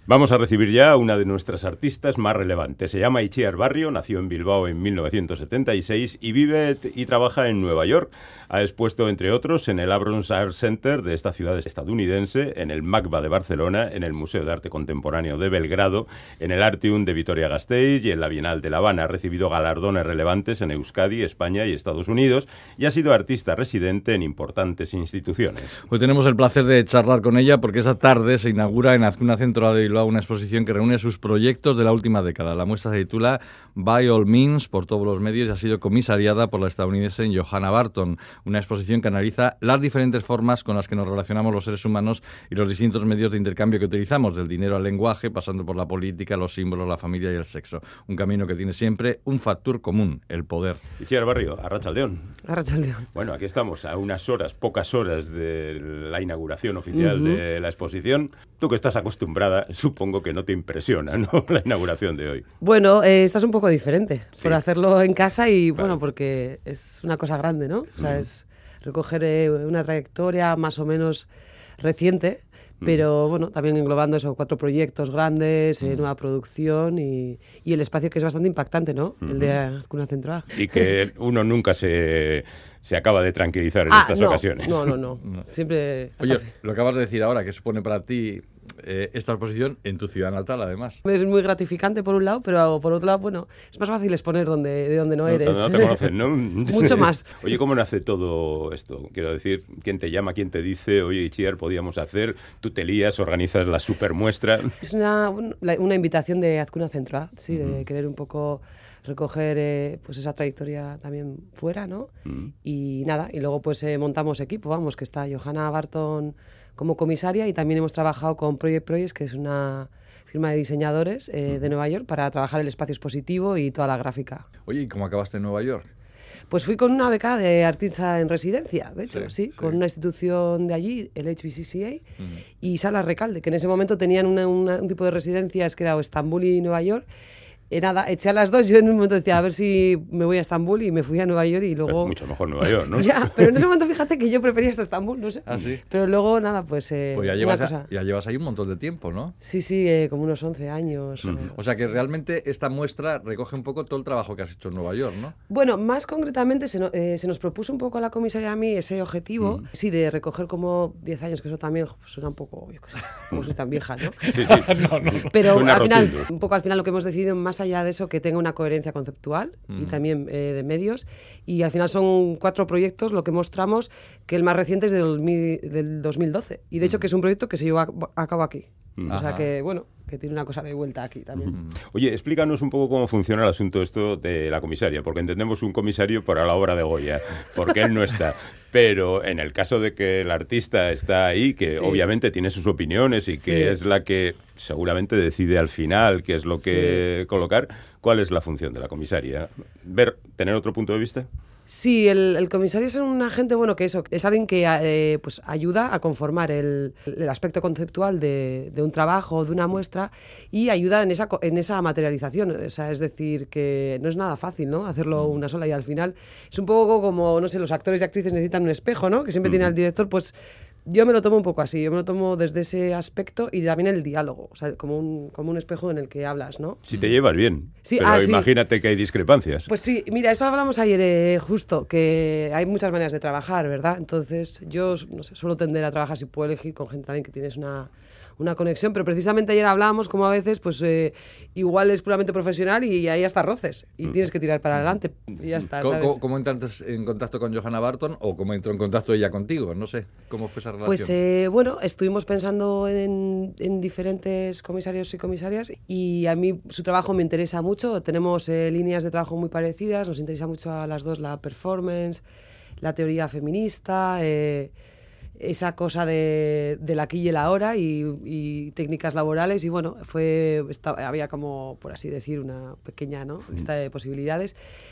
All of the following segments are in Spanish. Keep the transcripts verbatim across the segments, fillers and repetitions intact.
Vamos a recibir ya a una de nuestras artistas más relevantes. Se llama Itziar Barrio, nació en Bilbao en mil novecientos setenta y seis y vive y trabaja en Nueva York. Ha expuesto, entre otros, en el Abrams Art Center de esta ciudad estadounidense, en el MACBA de Barcelona, en el Museo de Arte Contemporáneo de Belgrado, en el Artium de Vitoria-Gasteiz y en la Bienal de La Habana. Ha recibido galardones relevantes en Euskadi, España y Estados Unidos y ha sido artista residente en importantes instituciones. Hoy tenemos el placer de charlar con ella porque esta tarde se inaugura en Azcuna Centro de Bilbao una exposición que reúne sus proyectos de la última década. La muestra se titula By All Means por todos los medios y ha sido comisariada por la estadounidense Johanna Barton. Una exposición que analiza las diferentes formas con las que nos relacionamos los seres humanos y los distintos medios de intercambio que utilizamos, del dinero al lenguaje, pasando por la política, los símbolos, la familia y el sexo. Un camino que tiene siempre un factor común, el poder. Itziar Barrio, Arratsaldeon. Arratsaldeon. Bueno, aquí estamos a unas horas, pocas horas de la inauguración oficial uh-huh. de la exposición. Tú que estás acostumbrada, supongo que no te impresiona, ¿no?, la inauguración de hoy. Bueno, eh, esta es un poco diferente, sí. por hacerlo en casa y, vale. bueno, porque es una cosa grande, ¿no? O sea, uh-huh. es recoger eh, una trayectoria más o menos reciente, pero mm. bueno, también englobando esos cuatro proyectos grandes, eh, mm. nueva producción y, y el espacio que es bastante impactante, ¿no? Mm-hmm. El de Azcuna Centro A. Y que uno nunca se, se acaba de tranquilizar en ah, estas no, ocasiones. No, no, no. Siempre... Oye, lo acabas de decir ahora, ¿qué supone para ti eh, esta exposición en tu ciudad natal, además? Es muy gratificante por un lado, pero por otro lado, bueno, es más fácil exponer donde, de donde no, no eres. No, no te conocen, ¿no? Mucho más. Oye, ¿cómo nace todo esto? Quiero decir, ¿quién te llama, quién te dice, oye, Itziar, podíamos hacer? Tú te lías, organizas la supermuestra. Es una, una invitación de Azcuna Centro A, sí, uh-huh. de querer un poco recoger eh, pues esa trayectoria también fuera, ¿no? Uh-huh. Y nada, y luego pues eh, montamos equipo, vamos, que está Johanna Barton como comisaria y también hemos trabajado con Project Projects, que es una firma de diseñadores eh, uh-huh. de Nueva York, para trabajar el espacio expositivo y toda la gráfica. Oye, ¿y cómo acabaste en Nueva York? Pues fui con una beca de artista en residencia, de hecho, sí, sí, sí. con una institución de allí, el H B C C A, uh-huh. y Salas Recalde, que en ese momento tenían una, una, un tipo de residencias que era o Estambul y Nueva York. Eh, nada, eché a las dos, yo en un momento decía, a ver si me voy a Estambul, y me fui a Nueva York y luego... Pero mucho mejor Nueva York, ¿no? Ya, pero en ese momento fíjate que yo prefería hasta Estambul, no sé. ¿Ah, sí? Pero luego, nada, pues... Eh, pues ya llevas, cosa... ya llevas ahí un montón de tiempo, ¿no? Sí, sí, eh, como unos once años. Uh-huh. O... o sea que realmente esta muestra recoge un poco todo el trabajo que has hecho en Nueva York, ¿no? Bueno, más concretamente se, no, eh, se nos propuso un poco a la comisaria y a mí ese objetivo, uh-huh. sí, de recoger como diez años, que eso también pues, suena un poco, yo qué sé, como soy tan vieja, ¿no? Sí, sí. no, no, no. Pero suena al final, rotundo. un poco al final lo que hemos decidido, más allá de eso, que tenga una coherencia conceptual mm. y también eh, de medios, y al final son cuatro proyectos lo que mostramos, que el más reciente es del, del dos mil doce, y de hecho que es un proyecto que se llevó a, a cabo aquí. Mm. O sea que, bueno, que tiene una cosa de vuelta aquí también. Mm. Oye, explícanos un poco cómo funciona el asunto esto de la comisaria, porque entendemos un comisario para la obra de Goya, porque él no está. Pero en el caso de que el artista está ahí, que sí. obviamente tiene sus opiniones y que sí. es la que seguramente decide al final qué es lo que sí. colocar, ¿cuál es la función de la comisaria? ¿Ver, tener otro punto de vista? Sí, el, el comisario es un agente, bueno, que eso, es alguien que eh, pues ayuda a conformar el, el aspecto conceptual de, de un trabajo, de una muestra, y ayuda en esa, en esa materialización. O sea, es decir, que no es nada fácil, ¿no?, hacerlo una sola, y al final es un poco como, no sé, los actores y actrices necesitan un espejo, ¿no?, que siempre tiene al director, pues... Yo me lo tomo un poco así, yo me lo tomo desde ese aspecto y también el diálogo, o sea, como un, como un espejo en el que hablas, ¿no? Si te llevas bien, sí, pero ah, imagínate sí. que hay discrepancias. Pues sí, mira, eso hablamos ayer eh, justo, que hay muchas maneras de trabajar, ¿verdad? Entonces yo, no sé, suelo tender a trabajar, si puedo elegir, con gente también que tienes una... una conexión, pero precisamente ayer hablábamos como a veces, pues eh, igual es puramente profesional y ahí hasta roces, y mm. tienes que tirar para adelante y ya está, ¿sabes? ¿Cómo, cómo entraste en contacto con Johanna Barton o cómo entró en contacto ella contigo? No sé, ¿cómo fue esa relación? Pues eh, bueno, estuvimos pensando en, en diferentes comisarios y comisarias, y a mí su trabajo me interesa mucho, tenemos eh, líneas de trabajo muy parecidas, nos interesa mucho a las dos la performance, la teoría feminista, eh, esa cosa de, del aquí y el ahora y, y técnicas laborales, y bueno, fue estaba, había como, por así decir, una pequeña, ¿no?, lista de posibilidades,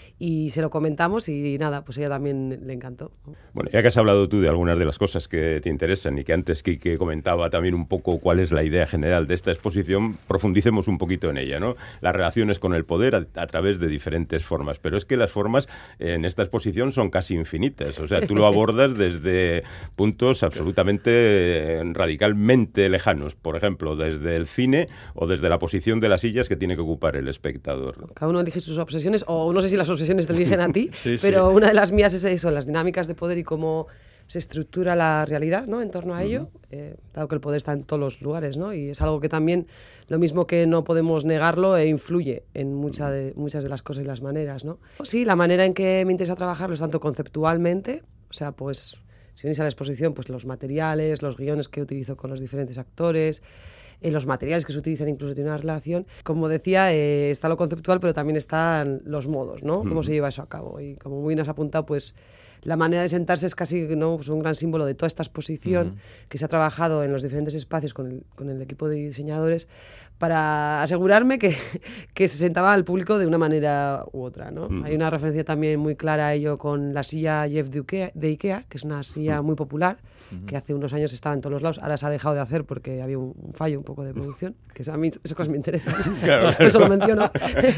y se lo comentamos y nada, pues a ella también le encantó. Bueno, ya que has hablado tú de algunas de las cosas que te interesan y que antes Quique comentaba también un poco cuál es la idea general de esta exposición, profundicemos un poquito en ella, ¿no? Las relaciones con el poder a, a través de diferentes formas, pero es que las formas en esta exposición son casi infinitas, o sea, tú lo abordas desde puntos mundos absolutamente, radicalmente lejanos, por ejemplo, desde el cine o desde la posición de las sillas que tiene que ocupar el espectador. Cada uno elige sus obsesiones, o no sé si las obsesiones te eligen a ti, sí, pero sí. una de las mías es eso, las dinámicas de poder y cómo se estructura la realidad, ¿no?, en torno a ello, uh-huh. eh, dado que el poder está en todos los lugares, ¿no? Y es algo que también, lo mismo que no podemos negarlo, e influye en mucha de, muchas de las cosas y las maneras, ¿no? Sí, la manera en que me interesa trabajarlo es tanto conceptualmente, o sea, pues si venís a la exposición, pues los materiales, los guiones que utilizo con los diferentes actores, eh, los materiales que se utilizan incluso tienen una relación. Como decía, eh, está lo conceptual, pero también están los modos, ¿no? Cómo uh-huh. se lleva eso a cabo. Y como muy bien has apuntado, pues la manera de sentarse es casi, ¿no?, pues un gran símbolo de toda esta exposición uh-huh. que se ha trabajado en los diferentes espacios con el, con el equipo de diseñadores para asegurarme que, que se sentaba al público de una manera u otra, ¿no? Uh-huh. Hay una referencia también muy clara a ello con la silla Jeff de Ikea, de Ikea, que es una silla uh-huh. muy popular, uh-huh. que hace unos años estaba en todos los lados, ahora se ha dejado de hacer porque había un, un fallo un poco de producción, que eso, a mí esas cosas me interesan, claro, claro. Eso lo menciono.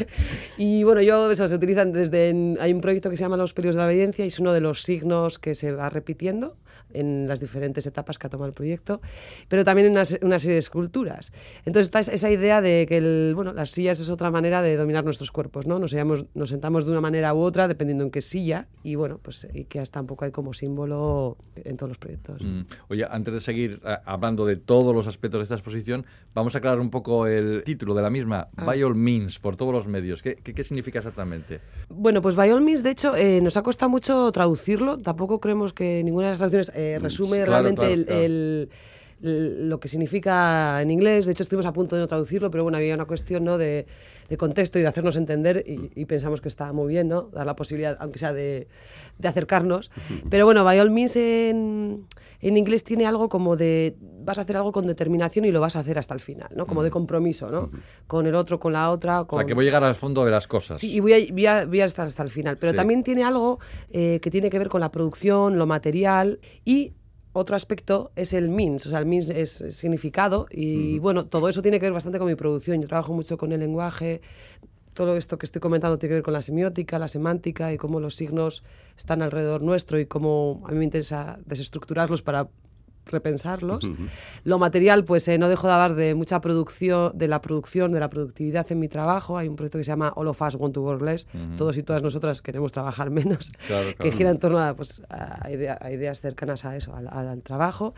Y bueno, yo, eso, se utilizan desde, en, hay un proyecto que se llama Los Periodos de la Obediencia y es uno de los signos que se va repitiendo en las diferentes etapas que ha tomado el proyecto, pero también en una, una serie de esculturas. Entonces está esa idea de que el, bueno, las sillas es otra manera de dominar nuestros cuerpos, ¿no? Nos, hallamos, nos sentamos de una manera u otra dependiendo en qué silla, y bueno, pues Ikea está un poco ahí como símbolo en todos los proyectos. Mm. Oye, antes de seguir uh, hablando de todos los aspectos de esta exposición, vamos a aclarar un poco el título de la misma, ah. By All Means, por todos los medios. ¿Qué, qué, qué significa exactamente? Bueno, pues By All Means, de hecho, eh, nos ha costado mucho traducirlo. Tampoco creemos que ninguna de las traducciones eh, resume claro, realmente claro, el, claro. El, el, lo que significa en inglés. De hecho, estuvimos a punto de no traducirlo, pero bueno, había una cuestión, ¿no?, de, de contexto y de hacernos entender, y, y pensamos que estaba muy bien, ¿no?, dar la posibilidad, aunque sea de, de acercarnos. Pero bueno, By All Means en, en inglés tiene algo como de vas a hacer algo con determinación y lo vas a hacer hasta el final, ¿no? Como de compromiso, ¿no? Con el otro, con la otra. Con... O sea, que voy a llegar al fondo de las cosas. Sí, y voy a, voy a, voy a estar hasta el final. Pero sí. También tiene algo eh, que tiene que ver con la producción, lo material, y otro aspecto es el means, o sea, el means es, es significado, y uh-huh. bueno, todo eso tiene que ver bastante con mi producción. Yo trabajo mucho con el lenguaje. Todo esto que estoy comentando tiene que ver con la semiótica, la semántica y cómo los signos están alrededor nuestro y cómo a mí me interesa desestructurarlos para repensarlos. Uh-huh. Lo material, pues eh, no dejo de hablar de mucha producción, de la producción, de la productividad en mi trabajo. Hay un proyecto que se llama All of Us Want to Work Less. Uh-huh. Todos y todas nosotras queremos trabajar menos, claro, claro. que gira en torno a, pues, a, idea, a ideas cercanas a eso, al, al trabajo.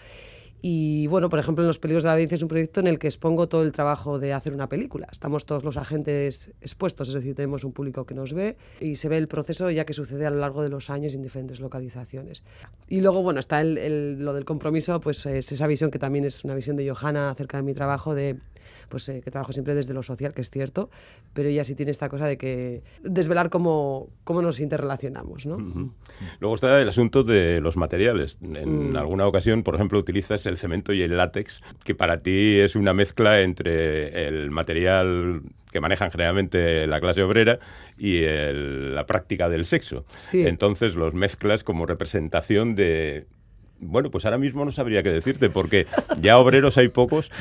Y bueno, por ejemplo, en Los Peligros de la Obediencia es un proyecto en el que expongo todo el trabajo de hacer una película. Estamos todos los agentes expuestos, es decir, tenemos un público que nos ve y se ve el proceso ya que sucede a lo largo de los años en diferentes localizaciones. Y luego, bueno, está el, el, lo del compromiso, pues es esa visión que también es una visión de Johanna acerca de mi trabajo, de pues eh, que trabajo siempre desde lo social, que es cierto, pero ella sí tiene esta cosa de que desvelar cómo, cómo nos interrelacionamos, ¿no? Uh-huh. Luego está el asunto de los materiales. En mm. alguna ocasión, por ejemplo, utilizas el cemento y el látex, que para ti es una mezcla entre el material que manejan generalmente la clase obrera y el, la práctica del sexo. Sí. Entonces los mezclas como representación de... Bueno, pues ahora mismo no sabría qué decirte, porque ya obreros hay pocos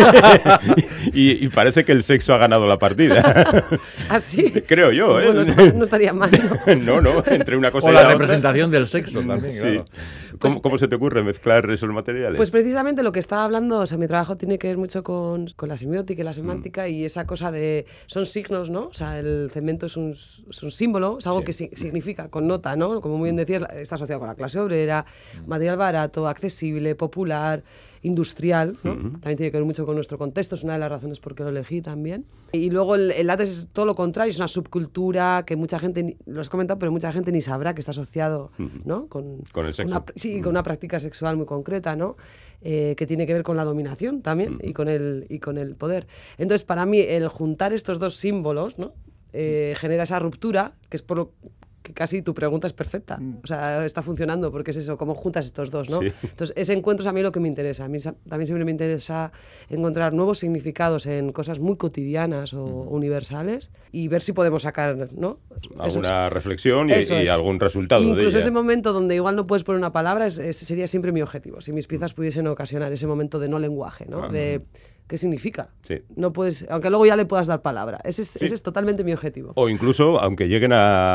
y, y parece que el sexo ha ganado la partida. ¿Ah, sí? Creo yo, ¿eh? Bueno, no, no estaría mal, ¿no? No, no, entre una cosa o y la, la representación otra. Del sexo también, sí. Claro. ¿Cómo, Pues, ¿Cómo se te ocurre mezclar esos materiales? Pues precisamente lo que estaba hablando, o sea, mi trabajo tiene que ver mucho con, con la semiótica y la semántica mm. y esa cosa de... Son signos, ¿no? O sea, el cemento es un, es un símbolo, es algo sí. que si, significa, connota, ¿no? Como muy bien decías, está asociado con la clase obrera, mm. material barato, accesible, popular, industrial, ¿no? Uh-huh. También tiene que ver mucho con nuestro contexto, es una de las razones por qué lo elegí también. Y luego el, el látex es todo lo contrario, es una subcultura que mucha gente, lo has comentado, pero mucha gente ni sabrá que está asociado, uh-huh. ¿no? Con, con el sexo. Una, sí, uh-huh. con una práctica sexual muy concreta, ¿no? Eh, que tiene que ver con la dominación también uh-huh. y, con el, y con el poder. Entonces, para mí, el juntar estos dos símbolos, ¿no? Eh, genera esa ruptura, que es por lo que casi tu pregunta es perfecta, o sea, está funcionando, porque es eso, cómo juntas estos dos, ¿no? Sí. Entonces, ese encuentro es a mí lo que me interesa. A mí también siempre me interesa encontrar nuevos significados en cosas muy cotidianas o uh-huh. universales y ver si podemos sacar, ¿no? Alguna es. reflexión y, y algún resultado. Incluso de ella. Ese momento donde igual no puedes poner una palabra, es, ese sería siempre mi objetivo. Si mis piezas pudiesen ocasionar ese momento de no lenguaje, ¿no? Uh-huh. De ¿qué significa? Sí. No puedes, aunque luego ya le puedas dar palabra. Ese es, Sí. ese es totalmente mi objetivo. O incluso, aunque lleguen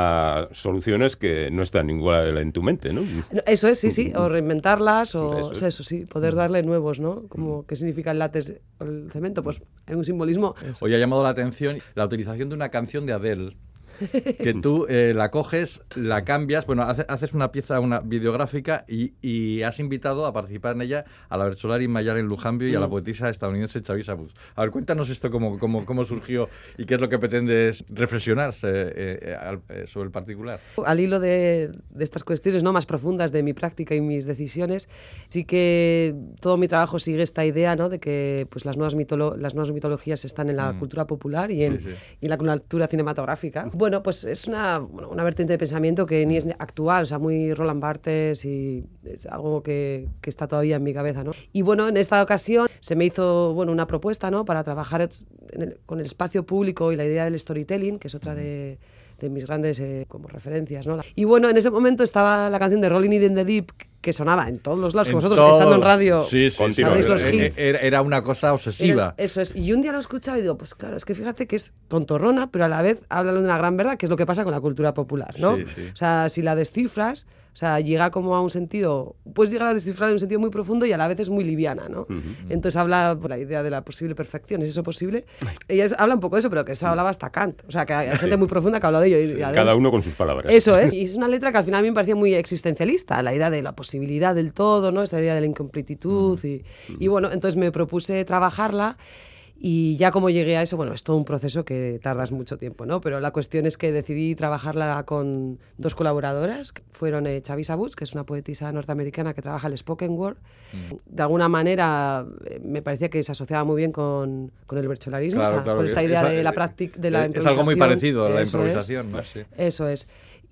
a soluciones que no están igual en tu mente, ¿no? Eso es, sí, sí, o reinventarlas, o Eso es. eso, sí, poder darle nuevos, ¿no? Como, ¿qué significa el látex o el cemento? Pues es un simbolismo. Hoy ha llamado la atención la utilización de una canción de Adele, que tú eh, la coges, la cambias, bueno, hace, haces una pieza, una videográfica y, y has invitado a participar en ella a la Bercholari Mayalen Lujambio y a la poetisa estadounidense Chavisa Booth. A ver, cuéntanos esto, cómo, cómo, cómo surgió y qué es lo que pretendes reflexionar eh, eh, eh, sobre el particular. Al hilo de, de estas cuestiones, ¿no?, más profundas de mi práctica y mis decisiones, sí que todo mi trabajo sigue esta idea, ¿no?, de que pues, las, nuevas mitolo- las nuevas mitologías están en la Mm. cultura popular y en, Sí, sí. y en la cultura cinematográfica. Bueno, pues es una, bueno, una vertiente de pensamiento que ni es actual, o sea, muy Roland Barthes, y es algo que, que está todavía en mi cabeza, ¿no? Y bueno, en esta ocasión se me hizo, bueno, una propuesta, ¿no?, para trabajar en el- con el espacio público y la idea del storytelling, que es otra de, de mis grandes eh, como referencias, ¿no? Y bueno, en ese momento estaba la canción de Rolling It in the Deep, que sonaba en todos los lados, que En vosotros todo. estando en radio Sí, sí, sabréis sí. los Era- hits. Era, era una cosa obsesiva. Era- eso es. Y un día lo escuchaba y digo, pues claro, es que fíjate que es tontorrona, pero a la vez habla de una gran verdad, que es lo que pasa con la cultura popular, ¿no? Sí, sí. O sea, si la descifras, o sea, llega como a un sentido, puedes llegar a descifrar en un sentido muy profundo y a la vez es muy liviana, ¿no? Ujú. Entonces habla por la idea de la posible perfección, ¿es eso posible? Ella es- habla un poco de eso, pero que eso hablaba hasta Kant. O sea, que hay, hay gente muy profunda que ha hablado de ello. y- y Adele- Cada uno con sus palabras. eso es. Y es una letra que al final a mí me parecía muy existencialista, la idea de la posibilidad del todo, ¿no? Esta idea de la incompletitud. Y, y bueno, entonces me propuse trabajarla. Y ya como llegué a eso, bueno, es todo un proceso que tardas mucho tiempo, ¿no? Pero la cuestión es que decidí trabajarla con dos colaboradoras, que fueron eh, Chavisa Booth, que es una poetisa norteamericana que trabaja el spoken word. De alguna manera eh, me parecía que se asociaba muy bien con, con el bercholarismo, Claro, o sea, claro, con esta es- idea es- de la práctica, de la es improvisación. algo muy parecido a la Eso es. improvisación, ¿no? Sí. Eso es.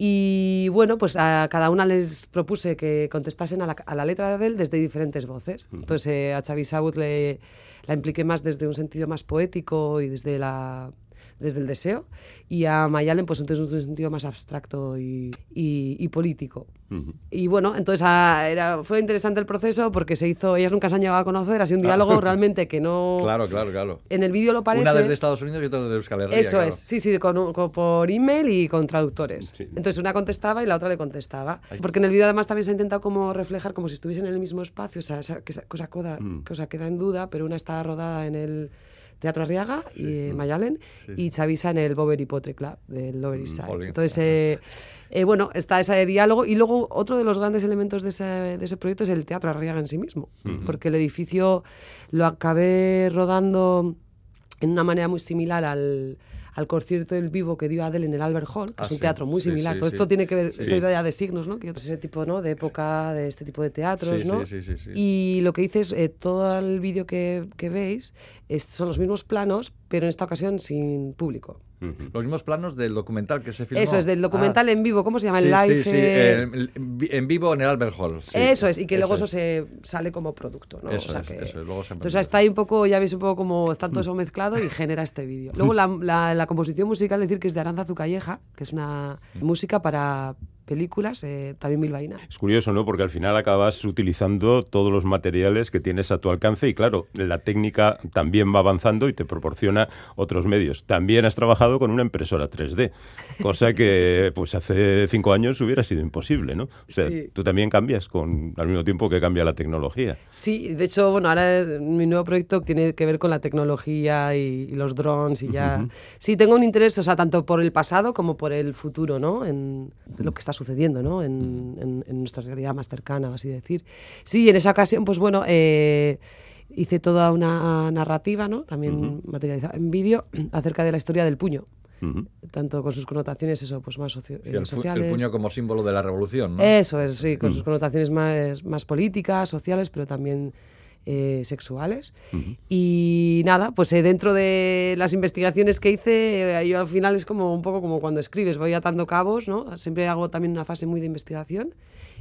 Y bueno, pues a cada una les propuse que contestasen a la, a la letra de Adele desde diferentes voces. Entonces eh, a Chavisa Booth le, la impliqué más desde un sentido más poético y desde la desde el deseo, y a Mayalen pues entonces un sentido más abstracto y, y, y político. Ujú. Y bueno, entonces ah, era, fue interesante el proceso porque se hizo, ellas nunca se han llegado a conocer, ha sido un diálogo realmente que no... Claro, claro, claro. En el vídeo lo parece... Una desde Estados Unidos y otra desde Euskal Herria. Eso claro. es, sí, sí, con, con- por email y con traductores. Sí. Entonces una contestaba y la otra le contestaba. Porque en el vídeo además también se ha intentado como reflejar como si estuviesen en el mismo espacio, o sea, esa, que esa cosa, coda- Mm. cosa queda en duda, pero una está rodada en el Teatro Arriaga y eh, Mayalen, Sí, y Chavisa en el Boveri Poetry Club del Lower East Side. jolín. Entonces, eh, eh, bueno, está ese diálogo, y luego otro de los grandes elementos de ese, de ese proyecto es el Teatro Arriaga en sí mismo, Ujú. porque el edificio lo acabé rodando en una manera muy similar al, al concierto del vivo que dio Adele en el Albert Hall, que Ah, es un sí, teatro muy sí, similar. sí, Todo sí. esto tiene que ver, Sí. esta idea de signos, ¿no? Que es ese tipo, ¿no?, de época, de este tipo de teatros, Sí, ¿no? sí, sí, sí, sí. Y lo que hice es, eh, todo el vídeo que, que veis es- son los mismos planos, pero en esta ocasión sin público. Ujú. Los mismos planos del documental que se filmó. Eso es, del documental Ah. en vivo, ¿cómo se llama? Sí, el live. sí, sí, eh, eh, en vi- en vivo en el Albert Hall. sí. Eso es, y que luego eso es. se sale como producto, ¿no? Eso O sea es, que- eso es, luego se Entonces mantiene. está ahí un poco, ya veis un poco como está todo eso mezclado y genera este vídeo. Luego la, la- la composición musical, decir que es de Aranzazu Calleja, que es una música para películas, eh, también bilbaína. Es curioso, ¿no? Porque al final acabas utilizando todos los materiales que tienes a tu alcance y claro, la técnica también va avanzando y te proporciona otros medios. También has trabajado con una impresora tres D, cosa que pues hace cinco años hubiera sido imposible, ¿no? O sea, Sí. tú también cambias con al mismo tiempo que cambia la tecnología. Sí, de hecho, bueno, ahora eh, mi nuevo proyecto tiene que ver con la tecnología y, y los drones y ya... Ujú. Sí, tengo un interés, o sea, tanto por el pasado como por el futuro, ¿no? En lo que está sucediendo, ¿no? En, en- en nuestra realidad más cercana, así decir. Sí, en esa ocasión, pues bueno, eh, hice toda una narrativa, ¿no? También Ujú. materializada en vídeo, acerca de la historia del puño, Ujú. tanto con sus connotaciones, eso, pues más socio- Sí, eh, el, pu- sociales. el puño como símbolo de la revolución, ¿no? Eso es, sí, con sus Mm. connotaciones más, más políticas, sociales, pero también eh, sexuales. Ujú. Y nada, pues eh, dentro de las investigaciones que hice, eh, yo al final es como un poco como cuando escribes, voy atando cabos, ¿no? Siempre hago también una fase muy de investigación.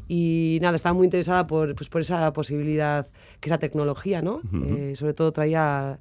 Y nada, estaba muy interesada por, pues, por esa posibilidad, que esa tecnología, ¿no? Ujú. Eh, sobre todo traía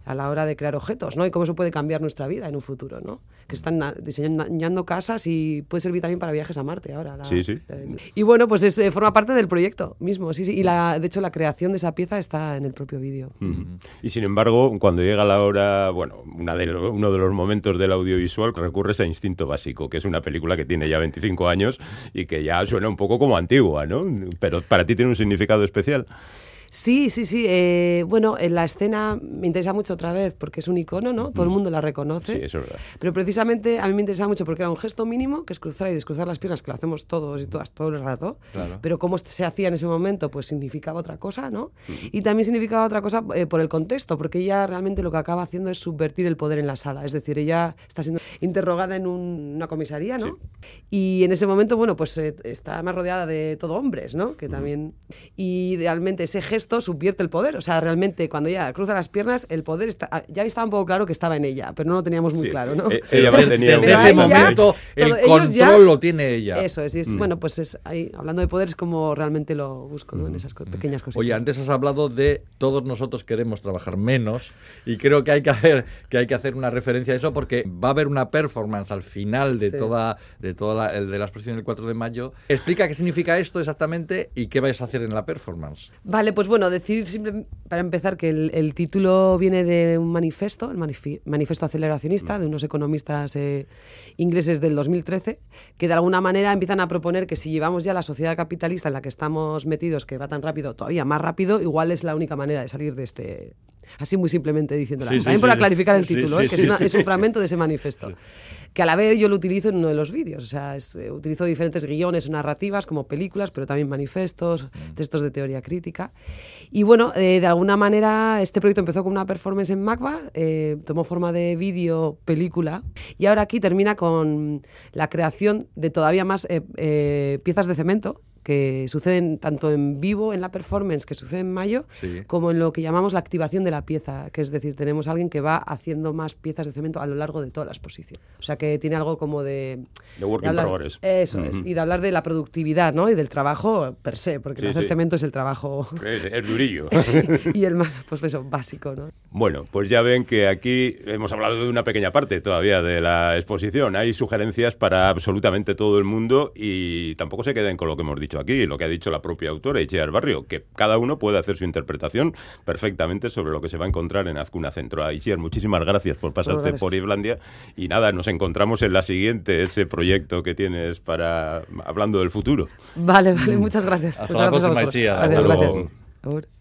a la hora de crear objetos, ¿no? Y cómo eso puede cambiar nuestra vida en un futuro, ¿no? Que están diseñando casas y puede servir también para viajes a Marte ahora. La, sí, sí. La, y bueno, pues es, forma parte del proyecto mismo, sí, sí. Y la, de hecho la creación de esa pieza está en el propio vídeo. Mm. Y sin embargo, cuando llega la hora, bueno, una de lo, uno de los momentos del audiovisual, recurres a Instinto Básico, que es una película que tiene ya veinticinco años y que ya suena un poco como antigua, ¿no? Pero para ti tiene un significado especial. Sí, sí, sí. Eh, bueno, en la escena me interesa mucho otra vez porque es un icono, ¿no? Todo el mundo la reconoce. Sí, eso es verdad. Pero precisamente a mí me interesa mucho porque era un gesto mínimo, que es cruzar y descruzar las piernas, que lo hacemos todos y todas todo el rato. Claro. Pero cómo se hacía en ese momento, pues significaba otra cosa, ¿no? Y también significaba otra cosa eh, por el contexto, porque ella realmente lo que acaba haciendo es subvertir el poder en la sala. Es decir, ella está siendo interrogada en un, una comisaría, ¿no? Sí. Y en ese momento, bueno, pues eh, está más rodeada de todo hombres, ¿no? Que también... Y idealmente ese gesto subvierte el poder. O sea, realmente cuando ella cruza las piernas, el poder está, ya estaba un poco claro que estaba en ella, pero no lo teníamos muy sí, claro, ¿no? Eh, ella tenía Desde ese momento ya, el todo, control ya, lo tiene ella. Eso es, es mm. bueno, pues es ahí, hablando de poder es como realmente lo busco, ¿no? En esas co pequeñas cosas. Oye, antes has hablado de todos nosotros queremos trabajar menos y creo que hay que hacer que hay que hacer una referencia a eso porque va a haber una performance al final de sí. toda de toda la, el de la exposición del cuatro de mayo. Explica qué significa esto exactamente y qué vais a hacer en la performance. Vale, pues bueno, decir simple, para empezar que el, el título viene de un manifiesto, el manifi manifiesto aceleracionista de unos economistas eh, ingleses del dos mil trece, que de alguna manera empiezan a proponer que si llevamos ya la sociedad capitalista en la que estamos metidos, que va tan rápido, todavía más rápido, igual es la única manera de salir de este... Así muy simplemente diciéndola. Sí, También sí, para sí, clarificar el título, sí, sí, ¿eh? que sí, es, una, sí. es un fragmento de ese manifiesto. Sí. Que a la vez yo lo utilizo en uno de los vídeos. O sea, es, eh, utilizo diferentes guiones o narrativas como películas, pero también manifestos, mm. textos de teoría crítica. Y bueno, eh, de alguna manera este proyecto empezó con una performance en MACBA, eh, tomó forma de vídeo, película, y ahora aquí termina con la creación de todavía más eh, eh, piezas de cemento, que suceden tanto en vivo, en la performance que sucede en mayo, sí. como en lo que llamamos la activación de la pieza, que es decir, tenemos a alguien que va haciendo más piezas de cemento a lo largo de toda la exposición. O sea, que tiene algo como de... De work in progress. Eso uh-huh. es, y de hablar de la productividad, ¿no? Y del trabajo per se, porque sí, hacer sí. cemento es el trabajo... Es, es durillo. sí, y el más, pues eso, básico, ¿no? Bueno, pues ya ven que aquí hemos hablado de una pequeña parte todavía de la exposición. Hay sugerencias para absolutamente todo el mundo y tampoco se queden con lo que hemos dicho aquí, lo que ha dicho la propia autora, Itziar Barrio, que cada uno puede hacer su interpretación perfectamente sobre lo que se va a encontrar en Azcuna Centro. Itziar, muchísimas gracias por pasarte bueno, por Islandia y nada, nos encontramos en la siguiente, ese proyecto que tienes para hablando del futuro. Vale, vale, muchas gracias. Hasta muchas la gracias próxima, Itziar. Hasta luego. Gracias.